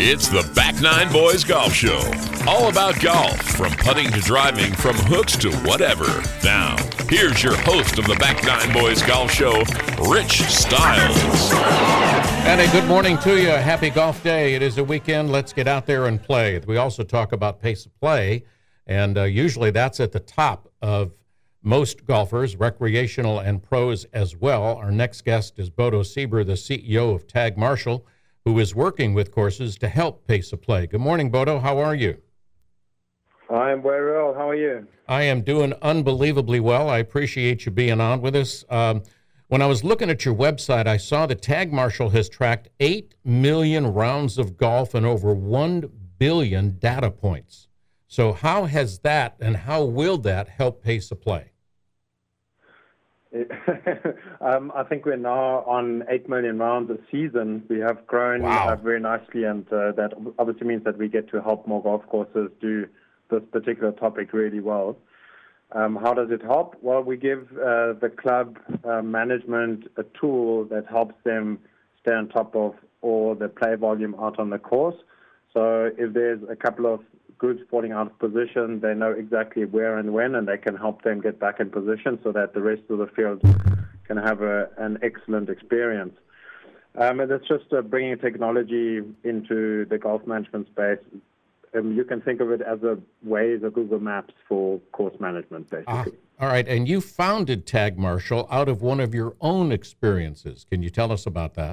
It's the Back Nine Boys Golf Show. All about golf, from putting to driving, from hooks to whatever. Now, here's your host of the Back Nine Boys Golf Show, Rich Stiles. And a good morning to you. Happy golf day. It is a weekend. Let's get out there and play. We also talk about pace of play, and usually that's at the top of most golfers, recreational and pros as well. Our next guest is Bodo Sieber, the CEO of Tag Marshall, who is working with courses to help pace of play. Good morning, Bodo. How are you? I'm very well. How are you? I am doing unbelievably well. I appreciate you being on with us. When I was looking at your website, I saw that Tag Marshall has tracked 8 million rounds of golf and over 1 billion data points. So how has that and how will that help pace of play? I think we're now on 8 million rounds a season. We have grown very nicely, and that obviously means that we get to help more golf courses do this particular topic really well. How does it help? Well, we give the club management a tool that helps them stay on top of all the play volume out on the course. So if there's a couple of groups falling out of position, they know exactly where and when, and they can help them get back in position so that the rest of the field can have an excellent experience. And it's just bringing technology into the golf management space. You can think of it as a Waze or Google Maps for course management, basically. All right, and you founded Tag Marshall out of one of your own experiences. Can you tell us about that?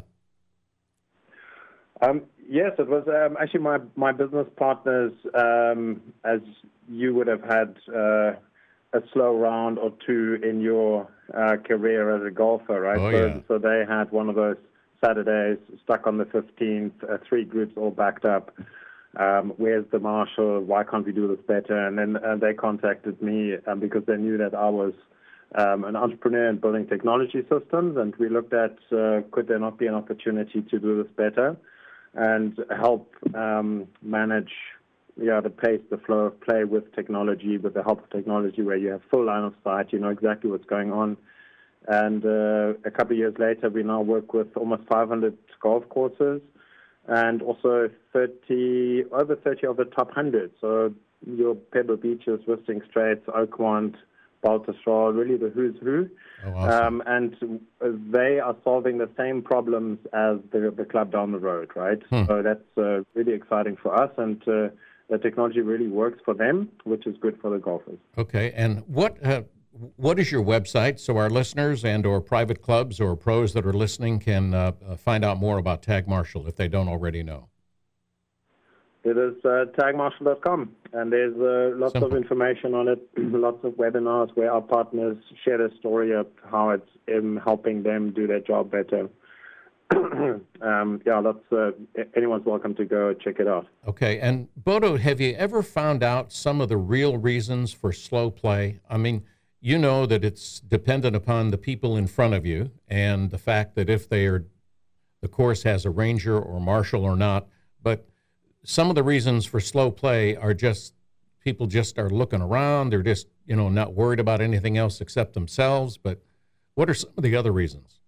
Yes, it was actually my business partners, as you would have had a slow round or two in your career as a golfer, right? So they had one of those Saturdays stuck on the 15th, 3 groups all backed up. Where's the Marshall? Why can't we do this better? And then they contacted me because they knew that I was an entrepreneur in building technology systems, and we looked at could there not be an opportunity to do this better and help manage the pace, the flow of play with technology, with the help of technology, where you have full line of sight, you know exactly what's going on. And a couple of years later, we now work with almost 500 golf courses and also over 30 of the top 100. So your Pebble Beaches, Whistling Straits, Oakwand, Baltusrol, really the who's who. Oh, awesome. And they are solving the same problems as the club down the road, right? So that's really exciting for us, and the technology really works for them, which is good for the golfers. Okay, and what is your website so our listeners and or private clubs or pros that are listening can find out more about Tag Marshall if they don't already know? It is tagmarshall.com, and there's lots of information on it, lots of webinars where our partners share their story of how it's helping them do their job better. Anyone's welcome to go check it out. Okay, and Bodo, have you ever found out some of the real reasons for slow play? I mean, you know that it's dependent upon the people in front of you and the fact that if the course has a ranger or marshal or not, but some of the reasons for slow play are just people just are looking around. They're just, not worried about anything else except themselves. But what are some of the other reasons?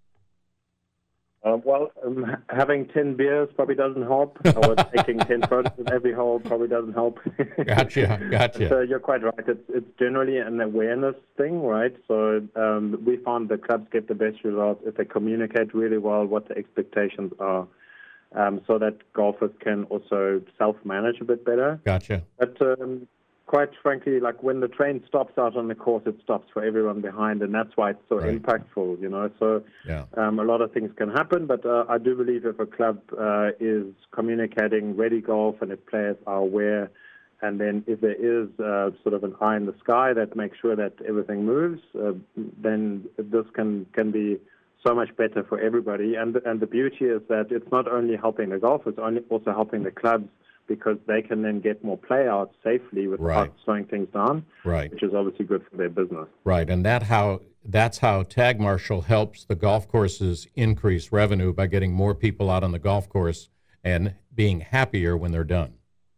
Having 10 beers probably doesn't help. Or taking 10 photos of every hole probably doesn't help. Gotcha. So you're quite right. It's generally an awareness thing, right? So we found the clubs get the best results if they communicate really well what the expectations are. So that golfers can also self-manage a bit better. Gotcha. But quite frankly, like when the train stops out on the course, it stops for everyone behind, and that's why it's so impactful, So a lot of things can happen, but I do believe if a club is communicating ready golf and if players are aware, and then if there is sort of an eye in the sky that makes sure that everything moves, then this can be so much better for everybody. And the beauty is that it's not only helping the golfers, it's also helping the clubs, because they can then get more play out safely without slowing things down, which is obviously good for their business. Right, and that's how Tag Marshall helps the golf courses increase revenue by getting more people out on the golf course and being happier when they're done.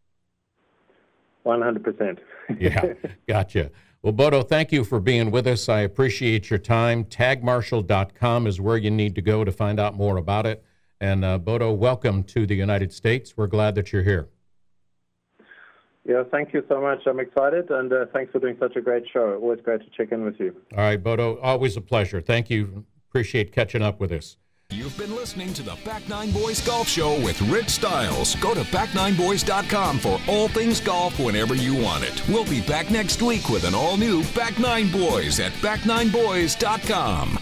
100%. Yeah, gotcha. Well, Bodo, thank you for being with us. I appreciate your time. Tagmarshall.com is where you need to go to find out more about it. And Bodo, welcome to the United States. We're glad that you're here. Yeah, thank you so much. I'm excited, and thanks for doing such a great show. Always great to check in with you. All right, Bodo, always a pleasure. Thank you. Appreciate catching up with us. You've been listening to the Back Nine Boys Golf Show with Rich Stiles. Go to back9boys.com for all things golf whenever you want it. We'll be back next week with an all-new Back Nine Boys at back9boys.com.